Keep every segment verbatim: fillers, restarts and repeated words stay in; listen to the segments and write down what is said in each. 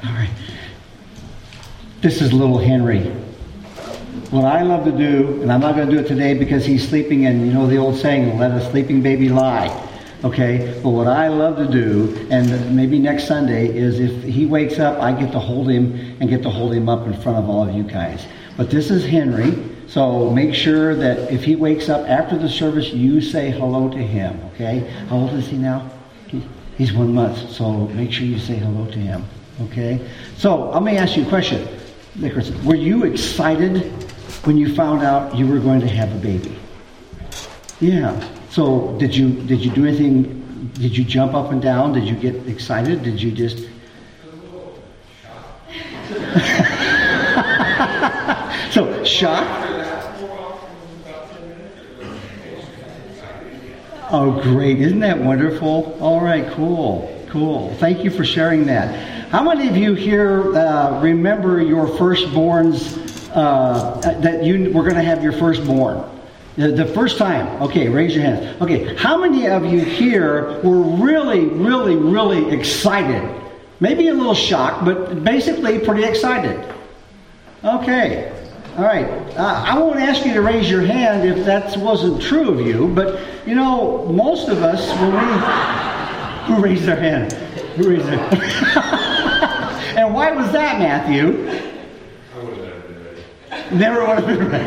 All right. This is little Henry. What I love to do, and I'm not going to do it today because he's sleeping, and you know the old saying, let a sleeping baby lie. Okay? But what I love to do, and maybe next Sunday, is if he wakes up, I get to hold him and get to hold him up in front of all of you guys. But this is Henry, so make sure that if he wakes up after the service, you say hello to him. Okay? How old is he now? He's one month, so make sure you say hello to him. Okay? So, let me ask you a question. Nicholas, were you excited when you found out you were going to have a baby? Yeah. So, did you did you do anything? Did you jump up and down? Did you get excited? Did you just... So, shocked? Oh, great. Isn't that wonderful? All right, cool. Cool. Thank you for sharing that. How many of you here uh, remember your firstborns, uh, that you were going to have your firstborn? The, the first time. Okay, raise your hands. Okay, how many of you here were really, really, really excited? Maybe a little shocked, but basically pretty excited. Okay. All right. Uh, I won't ask you to raise your hand if that wasn't true of you, but, you know, most of us, when we... Who raised their hand? Who raised their hand? And why was that, Matthew? I would have never been ready. Never would have been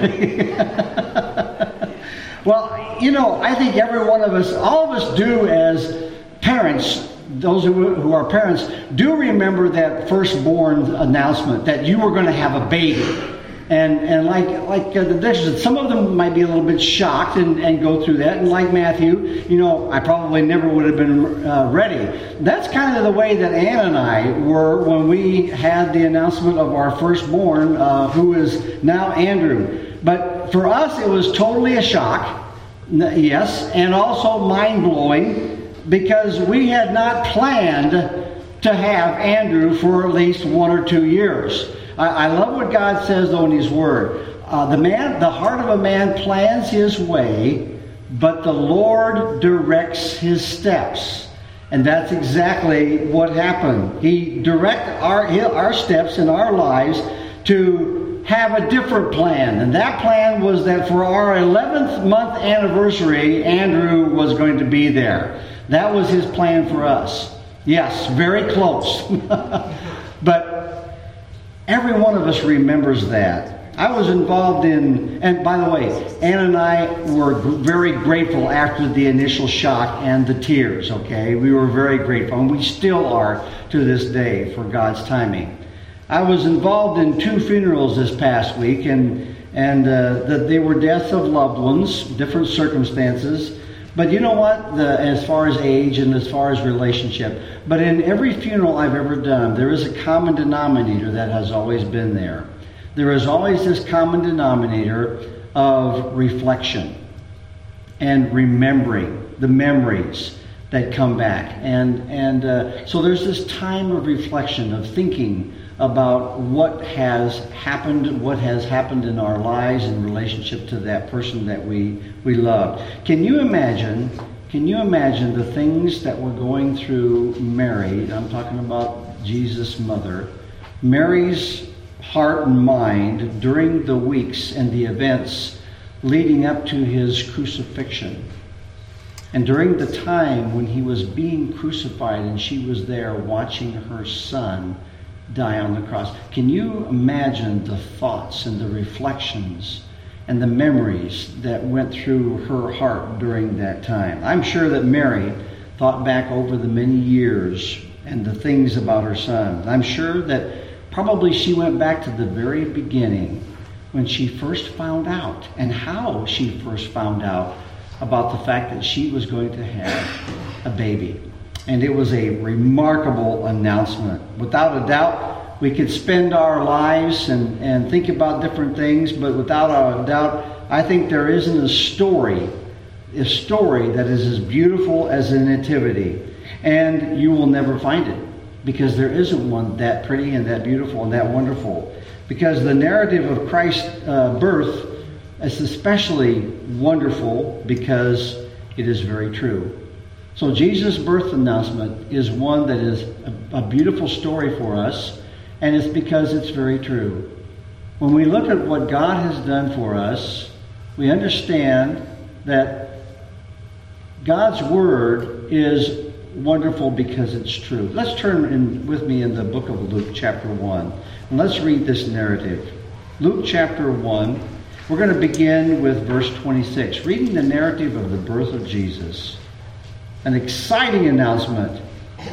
ready. Well, you know, I think every one of us, all of us do as parents, those who, who are parents, do remember that firstborn announcement that you were going to have a baby. And and like like uh, the dishes, some of them might be a little bit shocked and, and go through that. And like Matthew, you know, I probably never would have been uh, ready. That's kind of the way that Ann and I were when we had the announcement of our firstborn, uh, who is now Andrew. But for us, it was totally a shock, yes, and also mind-blowing, because we had not planned to have Andrew for at least one or two years. I love what God says, though, in His Word. Uh, the man, the heart of a man plans his way, but the Lord directs his steps. And that's exactly what happened. He directed our, our steps in our lives to have a different plan. And that plan was that for our eleventh month anniversary, Andrew was going to be there. That was his plan for us. Yes, very close. But every one of us remembers that. I was involved in, and by the way, Ann and I were very grateful after the initial shock and the tears, okay? We were very grateful, and we still are to this day for God's timing. I was involved in two funerals this past week, and and uh, the, they were deaths of loved ones, different circumstances. But you know what, the, as far as age and as far as relationship, but in every funeral I've ever done, there is a common denominator that has always been there. There is always this common denominator of reflection and remembering the memories that come back. And, and uh, so there's this time of reflection, of thinking about what has happened, what has happened in our lives in relationship to that person that we, we loved. Can you imagine, can you imagine the things that were going through Mary? I'm talking about Jesus' mother. Mary's heart and mind during the weeks and the events leading up to his crucifixion. And during the time when he was being crucified and she was there watching her son die on the cross. Can you imagine the thoughts and the reflections and the memories that went through her heart during that time? I'm sure that Mary thought back over the many years and the things about her son. I'm sure that probably she went back to the very beginning when she first found out, and how she first found out about the fact that she was going to have a baby. And it was a remarkable announcement. Without a doubt, we could spend our lives and, and think about different things, but without a doubt, I think there isn't a story, a story that is as beautiful as the Nativity. And you will never find it, because there isn't one that pretty and that beautiful and that wonderful. Because the narrative of Christ's uh, birth is especially wonderful because it is very true. So Jesus' birth announcement is one that is a, a beautiful story for us. And it's because it's very true. When we look at what God has done for us, we understand that God's Word is wonderful because it's true. Let's turn in with me in the book of Luke chapter one. And let's read this narrative. Luke chapter one. We're going to begin with verse twenty-six, reading the narrative of the birth of Jesus. An exciting announcement.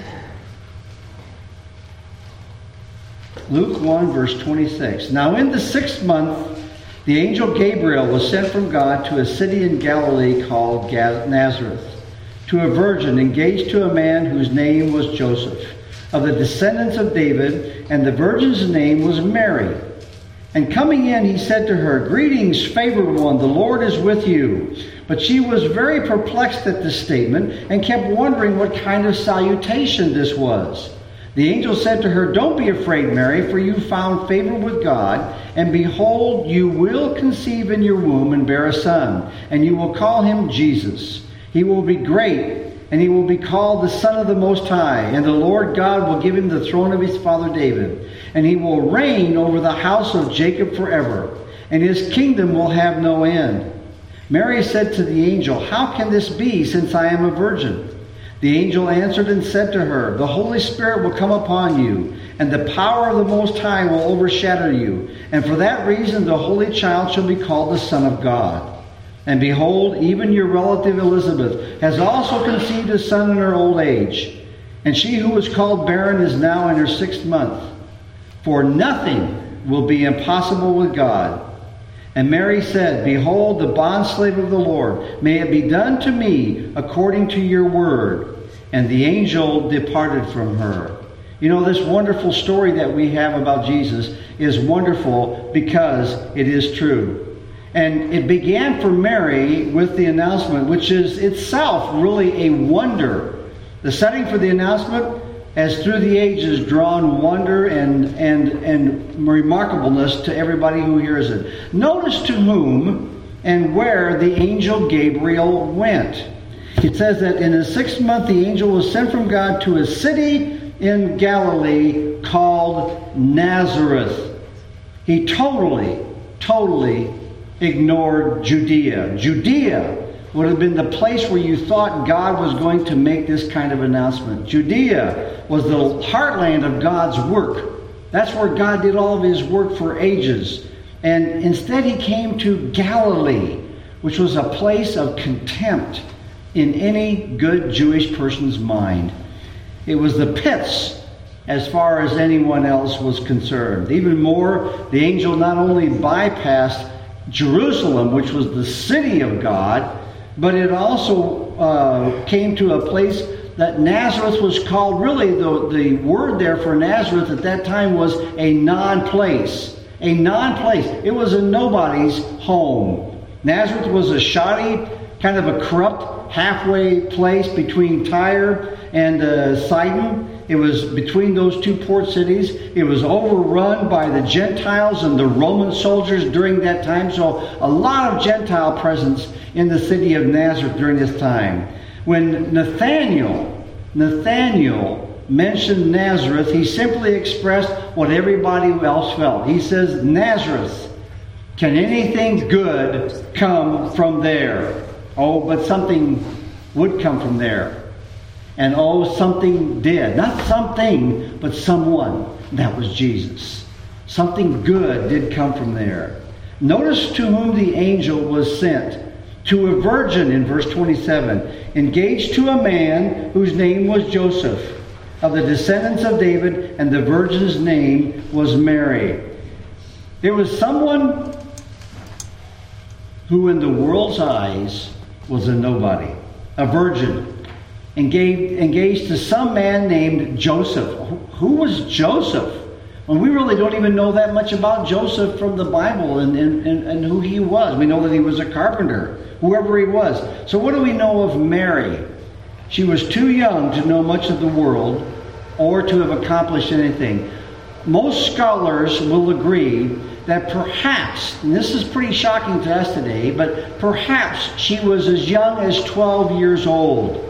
Luke one, verse twenty-six. Now in the sixth month, the angel Gabriel was sent from God to a city in Galilee called Nazareth, to a virgin engaged to a man whose name was Joseph, of the descendants of David, and the virgin's name was Mary. And coming in, he said to her, "Greetings, favored one, the Lord is with you." But she was very perplexed at this statement and kept wondering what kind of salutation this was. The angel said to her, "Don't be afraid, Mary, for you found favor with God. And behold, you will conceive in your womb and bear a son, and you will call him Jesus. He will be great, and he will be called the Son of the Most High. And the Lord God will give him the throne of his father David. And he will reign over the house of Jacob forever, and his kingdom will have no end." Mary said to the angel, "How can this be, since I am a virgin?" The angel answered and said to her, "The Holy Spirit will come upon you, and the power of the Most High will overshadow you. And for that reason the Holy Child shall be called the Son of God. And behold, even your relative Elizabeth has also conceived a son in her old age. And she who was called barren is now in her sixth month. For nothing will be impossible with God." And Mary said, "Behold, the bondslave of the Lord, may it be done to me according to your word." And the angel departed from her. You know, this wonderful story that we have about Jesus is wonderful because it is true. And it began for Mary with the announcement, which is itself really a wonder. The setting for the announcement has through the ages drawn wonder and, and, and remarkableness to everybody who hears it. Notice to whom and where the angel Gabriel went. It says that in the sixth month the angel was sent from God to a city in Galilee called Nazareth. He totally, totally ignored Judea. Judea would have been the place where you thought God was going to make this kind of announcement. Judea was the heartland of God's work. That's where God did all of his work for ages. And instead he came to Galilee, which was a place of contempt in any good Jewish person's mind. It was the pits as far as anyone else was concerned. Even more, the angel not only bypassed Jerusalem, which was the city of God, but it also uh, came to a place that Nazareth was called, really the, the word there for Nazareth at that time was a non-place. A non-place. It was a nobody's home. Nazareth was a shoddy, kind of a corrupt halfway place between Tyre and uh, Sidon. It was between those two port cities. It was overrun by the Gentiles and the Roman soldiers during that time. So a lot of Gentile presence in the city of Nazareth during this time. When Nathanael, Nathanael mentioned Nazareth, he simply expressed what everybody else felt. He says, "Nazareth, can anything good come from there?" Oh, but something would come from there. And oh, something did. Not something, but someone. That was Jesus. Something good did come from there. Notice to whom the angel was sent. To a virgin in verse twenty-seven. Engaged to a man whose name was Joseph, of the descendants of David, and the virgin's name was Mary. There was someone who in the world's eyes was a nobody. A virgin. Engaged, engaged to some man named Joseph. Who was Joseph? Well, we really don't even know that much about Joseph from the Bible and, and, and, and who he was. We know that he was a carpenter, whoever he was. So what do we know of Mary? She was too young to know much of the world or to have accomplished anything. Most scholars will agree that perhaps, and this is pretty shocking to us today, but perhaps she was as young as twelve years old.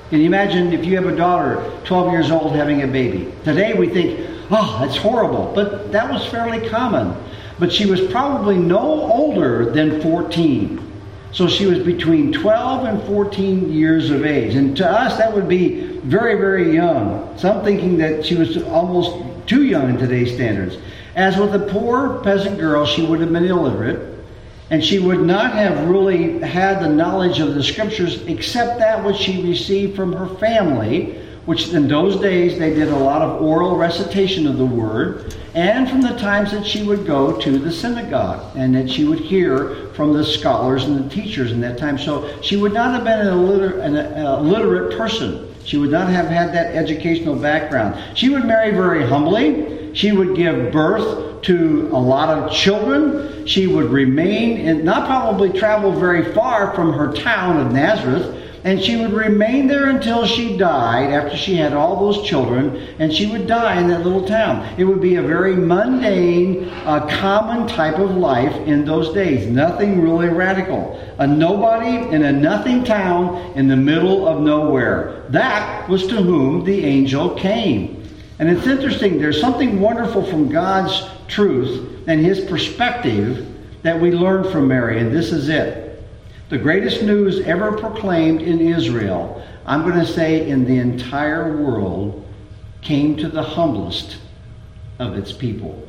Can you imagine if you have a daughter, twelve years old, having a baby? Today we think, oh, that's horrible. But that was fairly common. But she was probably no older than fourteen. So she was between twelve and fourteen years of age. And to us, that would be very, very young. Some thinking that she was almost too young in today's standards. As with a poor peasant girl, she would have been illiterate. And she would not have really had the knowledge of the scriptures except that which she received from her family, which in those days they did a lot of oral recitation of the word, and from the times that she would go to the synagogue and that she would hear from the scholars and the teachers in that time. So she would not have been an illiterate, an illiterate person. She would not have had that educational background. She would marry very humbly. She would give birth to a lot of children. She would remain and not probably travel very far from her town of Nazareth. And she would remain there until she died, after she had all those children, and she would die in that little town. It would be a very mundane, uh, common type of life in those days. Nothing really radical. A nobody in a nothing town in the middle of nowhere. That was to whom the angel came. And it's interesting, there's something wonderful from God's truth and His perspective that we learn from Mary, and this is it. The greatest news ever proclaimed in Israel, I'm going to say in the entire world, came to the humblest of its people.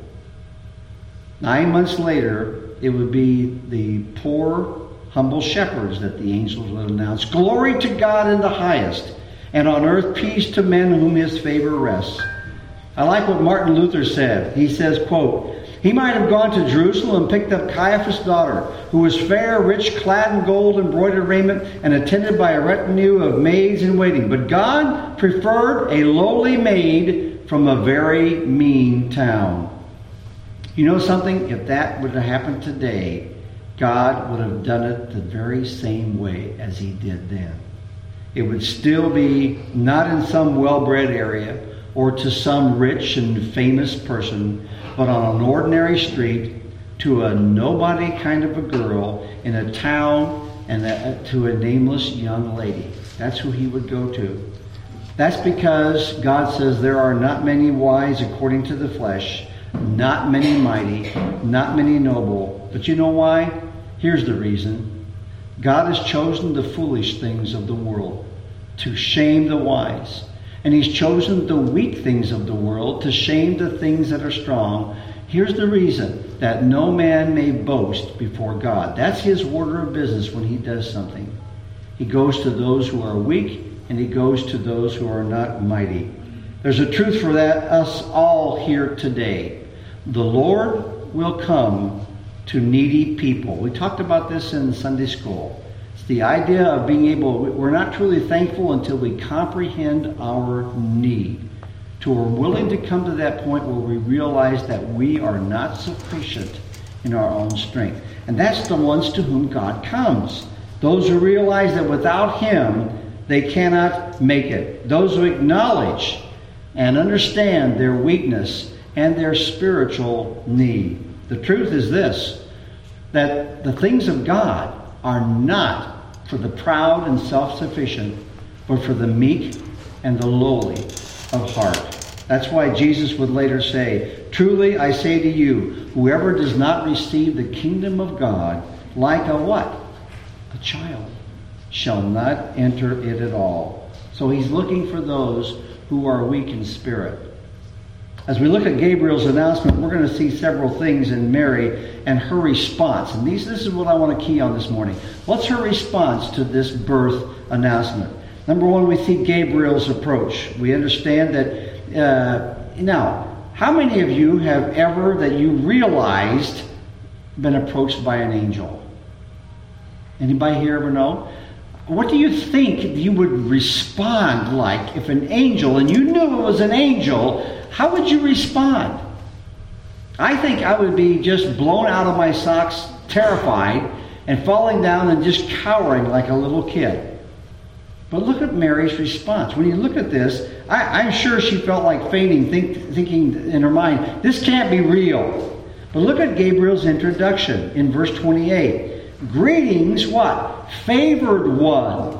Nine months later, it would be the poor, humble shepherds that the angels would announce, "Glory to God in the highest, and on earth peace to men whom His favor rests." I like what Martin Luther said. He says, quote, "He might have gone to Jerusalem and picked up Caiaphas' daughter, who was fair, rich, clad in gold, embroidered raiment, and attended by a retinue of maids in waiting. But God preferred a lowly maid from a very mean town." You know something? If that would have happened today, God would have done it the very same way as He did then. It would still be not in some well-bred area or to some rich and famous person, but on an ordinary street, to a nobody kind of a girl in a town, and a, to a nameless young lady. That's who He would go to. That's because God says there are not many wise according to the flesh, not many mighty, not many noble. But you know why? Here's the reason. God has chosen the foolish things of the world to shame the wise. And He's chosen the weak things of the world to shame the things that are strong. Here's the reason, that no man may boast before God. That's His order of business when He does something. He goes to those who are weak, and He goes to those who are not mighty. There's a truth for that, us all here today. The Lord will come to needy people. We talked about this in Sunday school. It's the idea of being able, we're not truly thankful until we comprehend our need. Till we're willing to come to that point where we realize that we are not sufficient in our own strength. And that's the ones to whom God comes. Those who realize that without Him, they cannot make it. Those who acknowledge and understand their weakness and their spiritual need. The truth is this, that the things of God are not for the proud and self-sufficient, but for the meek and the lowly of heart. That's why Jesus would later say, "Truly I say to you, whoever does not receive the kingdom of God like a" what? "A child, shall not enter it at all." So He's looking for those who are weak in spirit. As we look at Gabriel's announcement, we're going to see several things in Mary and her response. And these, this is what I want to key on this morning. What's her response to this birth announcement? Number one, we see Gabriel's approach. We understand that, uh, now, how many of you have ever, that you realized, been approached by an angel? Anybody here ever know? What do you think you would respond like if an angel, and you knew it was an angel, how would you respond? I think I would be just blown out of my socks, terrified, and falling down and just cowering like a little kid. But look at Mary's response. When you look at this, I, I'm sure she felt like fainting, think, thinking in her mind, this can't be real. But look at Gabriel's introduction in verse twenty-eight. "Greetings," what? "Favored one."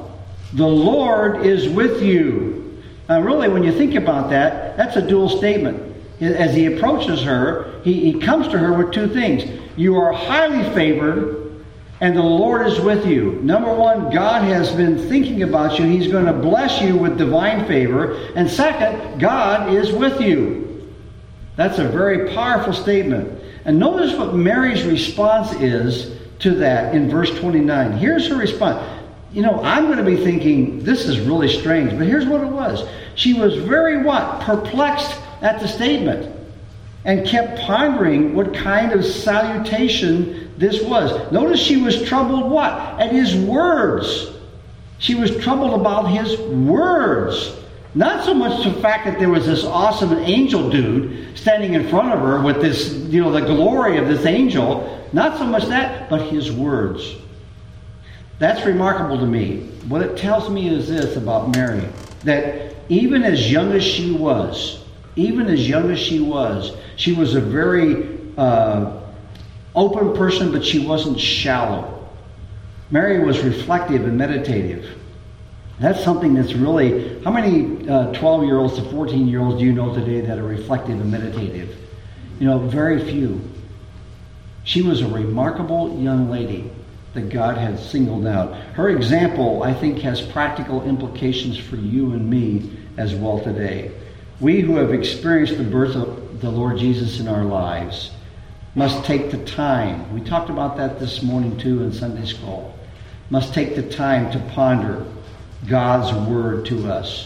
The Lord is with you. Now really, when you think about that, that's a dual statement. As he approaches her, he, he comes to her with two things. You are highly favored, and the Lord is with you. Number one, God has been thinking about you. He's going to bless you with divine favor. And second, God is with you. That's a very powerful statement. And notice what Mary's response is to that in verse twenty-nine. Here's her response. You know, I'm going to be thinking, this is really strange. But here's what it was. She was very what? Perplexed at the statement, and kept pondering what kind of salutation this was. Notice she was troubled what? At his words. She was troubled about his words. Not so much the fact that there was this awesome angel dude standing in front of her with this, you know, the glory of this angel. Not so much that, but his words. That's remarkable to me. What it tells me is this about Mary, that even as young as she was, Even as young as she was, she was a very uh, open person, but she wasn't shallow. Mary was reflective and meditative. That's something that's really... How many uh, twelve-year-olds to fourteen-year-olds do you know today that are reflective and meditative? You know, very few. She was a remarkable young lady that God had singled out. Her example, I think, has practical implications for you and me as well today. We who have experienced the birth of the Lord Jesus in our lives must take the time. We talked about that this morning too in Sunday school. Must take the time to ponder God's word to us.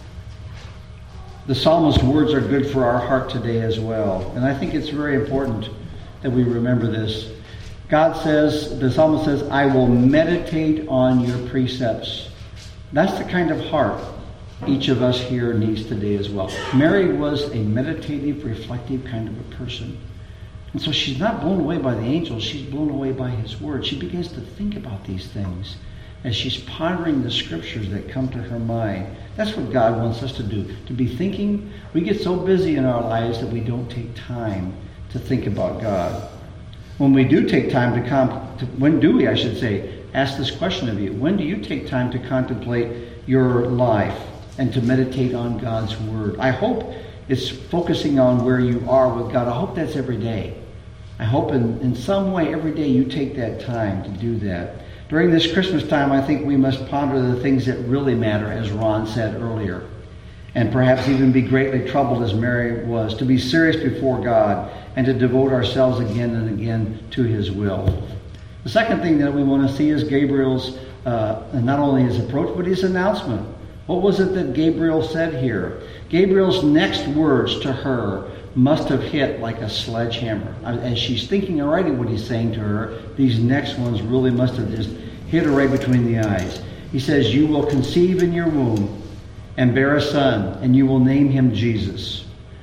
The psalmist's words are good for our heart today as well. And I think it's very important that we remember this. God says, the psalmist says, I will meditate on your precepts. That's the kind of heart each of us here needs today as well. Mary was a meditative, reflective kind of a person. And so she's not blown away by the angels, she's blown away by his word. She begins to think about these things as she's pondering the scriptures that come to her mind. That's what God wants us to do, to be thinking. We get so busy in our lives that we don't take time to think about God. When we do take time to, comp- to when do we, I should say, ask this question of you. When do you take time to contemplate your life and to meditate on God's word? I hope it's focusing on where you are with God. I hope that's every day. I hope in, in some way every day you take that time to do that. During this Christmas time, I think we must ponder the things that really matter, as Ron said earlier. And perhaps even be greatly troubled as Mary was, to be serious before God and to devote ourselves again and again to his will. The second thing that we want to see is Gabriel's, uh, not only his approach, but his announcement. What was it that Gabriel said here? Gabriel's next words to her must have hit like a sledgehammer. As she's thinking already what he's saying to her, these next ones really must have just hit her right between the eyes. He says, you will conceive in your womb and bear a son, and you will name him Jesus.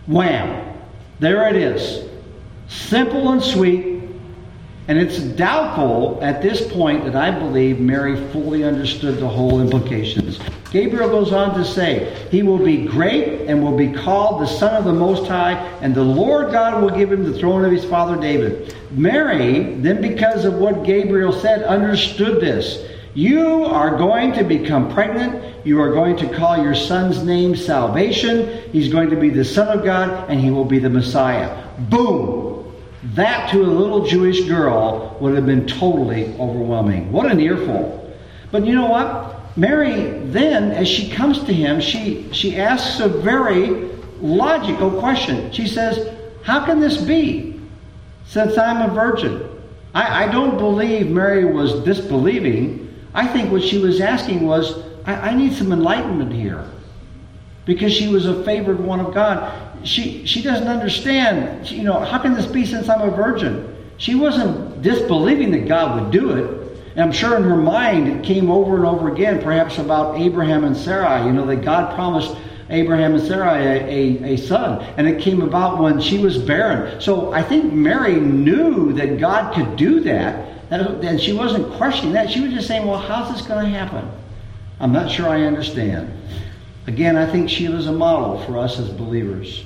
Wham! There it is. Simple and sweet. And it's doubtful at this point that I believe Mary fully understood the whole implications. Gabriel goes on to say, he will be great and will be called the Son of the Most High, and the Lord God will give him the throne of his father David. Mary, then because of what Gabriel said, understood this. You are going to become pregnant. You are going to call your son's name Salvation. He's going to be the Son of God, and he will be the Messiah. Boom! That to a little Jewish girl would have been totally overwhelming. What an earful. But you know what? Mary then, as she comes to him, she, she asks a very logical question. She says, how can this be, since I'm a virgin? I, I don't believe Mary was disbelieving. I think what she was asking was, I, I need some enlightenment here. Because she was a favored one of God. She she doesn't understand, you know, how can this be since I'm a virgin? She wasn't disbelieving that God would do it. And I'm sure in her mind it came over and over again, perhaps about Abraham and Sarah, you know, that God promised Abraham and Sarah a, a, a son. And it came about when she was barren. So I think Mary knew that God could do that. And she wasn't questioning that. She was just saying, well, how's this going to happen? I'm not sure I understand. Again, I think she was a model for us as believers.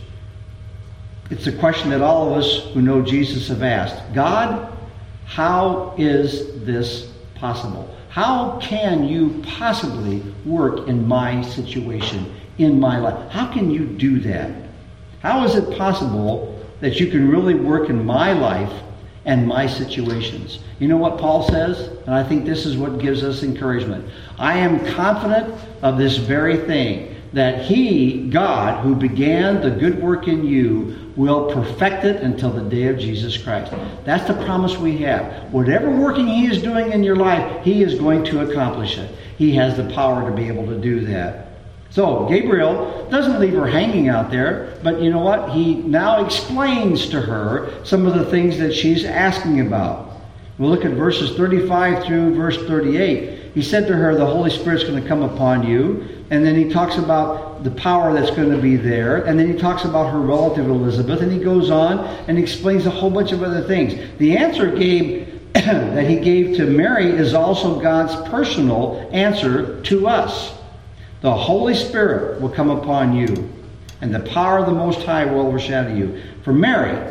It's a question that all of us who know Jesus have asked. God, how is this possible? How can you possibly work in my situation, in my life? How can you do that? How is it possible that you can really work in my life and my situations? You know what Paul says? And I think this is what gives us encouragement. I am confident of this very thing, that He, God, who began the good work in you, will perfect it until the day of Jesus Christ. That's the promise we have. Whatever working He is doing in your life, He is going to accomplish it. He has the power to be able to do that. So Gabriel doesn't leave her hanging out there, but you know what? He now explains to her some of the things that she's asking about. We'll look at verses thirty-five through verse thirty-eight. He said to her, the Holy Spirit's going to come upon you. And then he talks about the power that's going to be there. And then he talks about her relative Elizabeth. And he goes on and explains a whole bunch of other things. The answer gave, that he gave to Mary is also God's personal answer to us. The Holy Spirit will come upon you, and the power of the Most High will overshadow you. For Mary,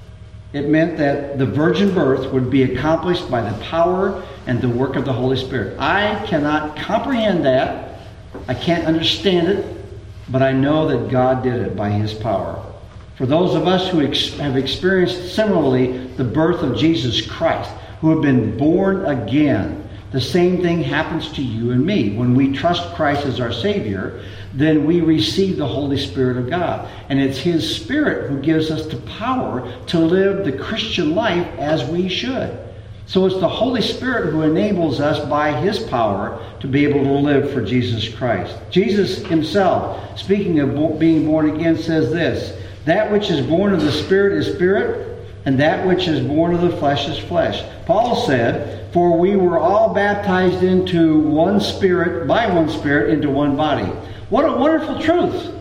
it meant that the virgin birth would be accomplished by the power and the work of the Holy Spirit. I cannot comprehend that. I can't understand it, but I know that God did it by His power. For those of us who ex- have experienced similarly the birth of Jesus Christ, who have been born again, the same thing happens to you and me. When we trust Christ as our Savior, then we receive the Holy Spirit of God. And it's His Spirit who gives us the power to live the Christian life as we should. So it's the Holy Spirit who enables us by His power to be able to live for Jesus Christ. Jesus Himself, speaking of being born again, says this, that which is born of the Spirit is spirit, and that which is born of the flesh is flesh. Paul said, for we were all baptized into one Spirit, by one Spirit, into one body. What a wonderful truth.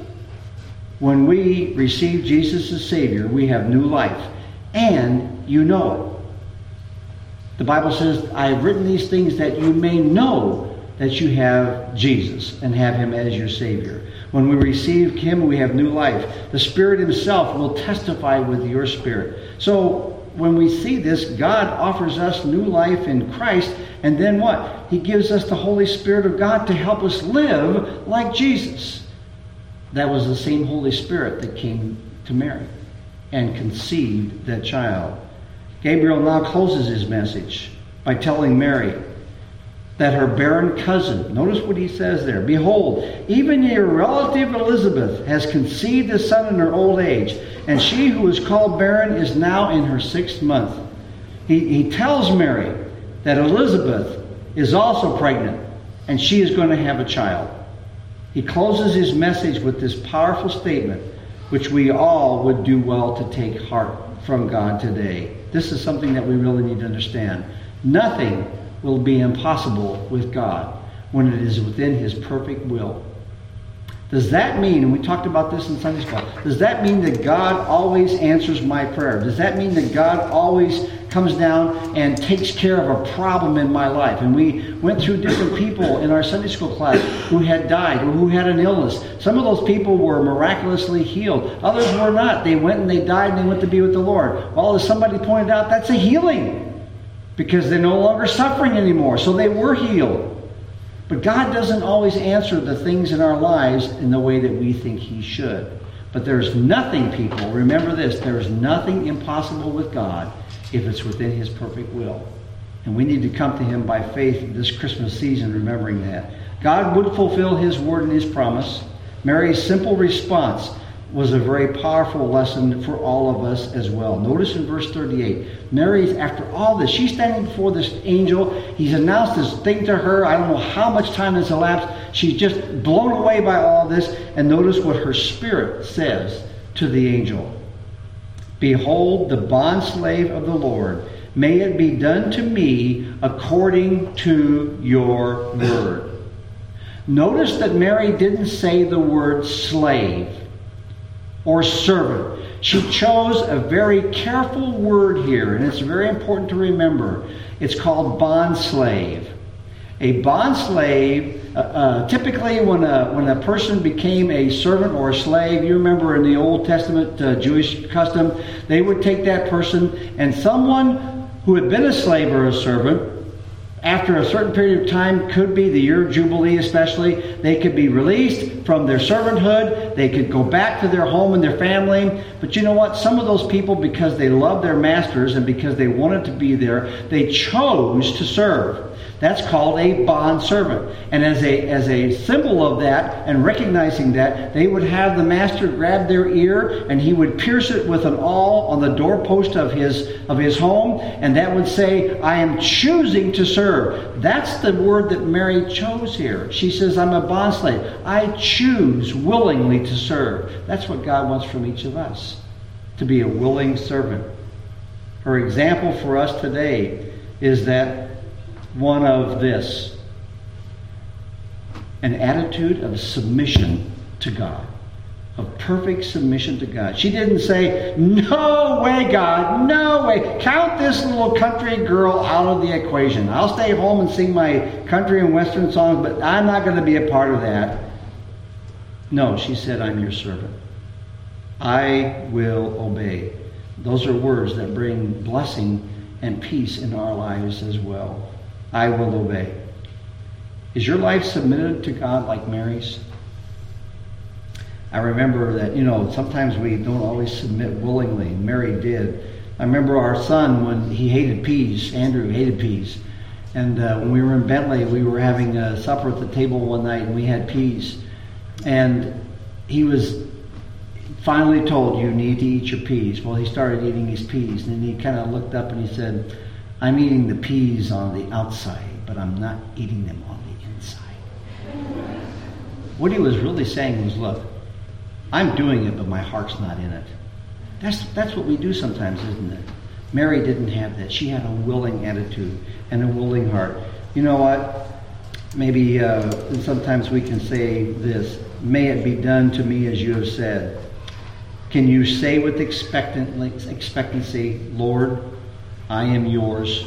When we receive Jesus as Savior, we have new life. And you know it. The Bible says, I have written these things that you may know that you have Jesus and have Him as your Savior. When we receive Him, we have new life. The Spirit Himself will testify with your spirit. So when we see this, God offers us new life in Christ. And then what? He gives us the Holy Spirit of God to help us live like Jesus. That was the same Holy Spirit that came to Mary and conceived that child. Gabriel now closes his message by telling Mary that her barren cousin, notice what he says there, behold, even your relative Elizabeth has conceived a son in her old age, and she who is called barren is now in her sixth month. He, he tells Mary that Elizabeth is also pregnant, and she is going to have a child. He closes his message with this powerful statement, which we all would do well to take heart from God today. This is something that we really need to understand. Nothing will be impossible with God when it is within His perfect will. Does that mean, and we talked about this in Sunday school, does that mean that God always answers my prayer? Does that mean that God always comes down and takes care of a problem in my life? And we went through different people in our Sunday school class who had died or who had an illness. Some of those people were miraculously healed. Others were not. They went and they died and they went to be with the Lord. Well, as somebody pointed out, that's a healing because they're no longer suffering anymore. So they were healed. But God doesn't always answer the things in our lives in the way that we think He should. But there's nothing, people, remember this, there is nothing impossible with God if it's within His perfect will. And we need to come to Him by faith this Christmas season, remembering that. God would fulfill His word and His promise. Mary's simple response was a very powerful lesson for all of us as well. Notice in verse thirty-eight, Mary's, after all this, she's standing before this angel. He's announced this thing to her. I don't know how much time has elapsed. She's just blown away by all this. And notice what her spirit says to the angel. Behold, the bondslave of the Lord. May it be done to me according to your word. Notice that Mary didn't say the word slave or servant. She chose a very careful word here, and it's very important to remember. It's called bondslave. A bondslave, uh, uh, typically when a, when a person became a servant or a slave, you remember in the Old Testament uh, Jewish custom, they would take that person, and someone who had been a slave or a servant after a certain period of time, could be the year of Jubilee especially, they could be released from their servanthood. They could go back to their home and their family. But you know what? Some of those people, because they loved their masters and because they wanted to be there, they chose to serve. That's called a bond servant. And as a as a symbol of that and recognizing that, they would have the master grab their ear and he would pierce it with an awl on the doorpost of his of his home, and that would say, I am choosing to serve. That's the word that Mary chose here. She says, I'm a bond slave. I choose willingly to serve. That's what God wants from each of us, to be a willing servant. Her example for us today is that one of this, an attitude of submission to God, of perfect submission to God. She didn't say, no way, God, no way. Count this little country girl out of the equation. I'll stay home and sing my country and western songs, but I'm not going to be a part of that. No, she said, I'm your servant. I will obey. Those are words that bring blessing and peace in our lives as well. I will obey. Is your life submitted to God like Mary's? I remember that, you know, sometimes we don't always submit willingly. Mary did. I remember our son, when he hated peas. Andrew hated peas. And uh, when we were in Bentley, we were having a supper at the table one night, and we had peas. And he was finally told, you need to eat your peas. Well, he started eating his peas. And then he kind of looked up and he said, I'm eating the peas on the outside, but I'm not eating them on the inside. What he was really saying was, look, I'm doing it, but my heart's not in it. That's that's what we do sometimes, isn't it? Mary didn't have that. She had a willing attitude and a willing heart. You know what? Maybe uh, sometimes we can say this, may it be done to me as you have said. Can you say with expectancy, Lord, I am yours.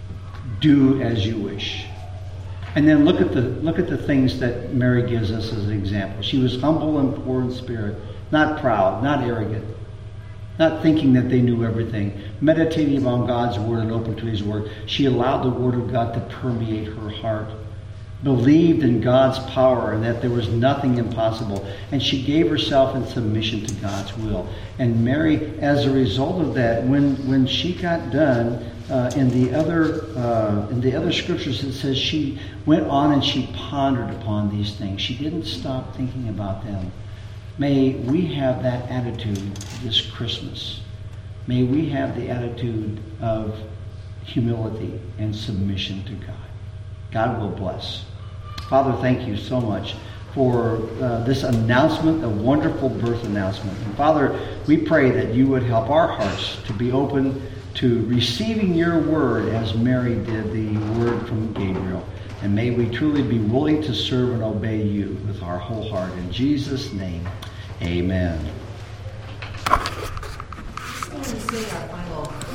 Do as you wish. And then look at the look at the things that Mary gives us as an example. She was humble and poor in spirit, not proud, not arrogant, not thinking that they knew everything, meditating on God's word and open to his word. She allowed the word of God to permeate her heart, believed in God's power and that there was nothing impossible. And she gave herself in submission to God's will. And Mary, as a result of that, when, when she got done, uh, in the other uh, in the other scriptures it says she went on and she pondered upon these things. She didn't stop thinking about them. May we have that attitude this Christmas. May we have the attitude of humility and submission to God. God will bless. Father, thank you so much for uh, this announcement, a wonderful birth announcement. And Father, we pray that you would help our hearts to be open to receiving your word as Mary did the word from Gabriel. And may we truly be willing to serve and obey you with our whole heart. In Jesus' name, amen. I want to say our final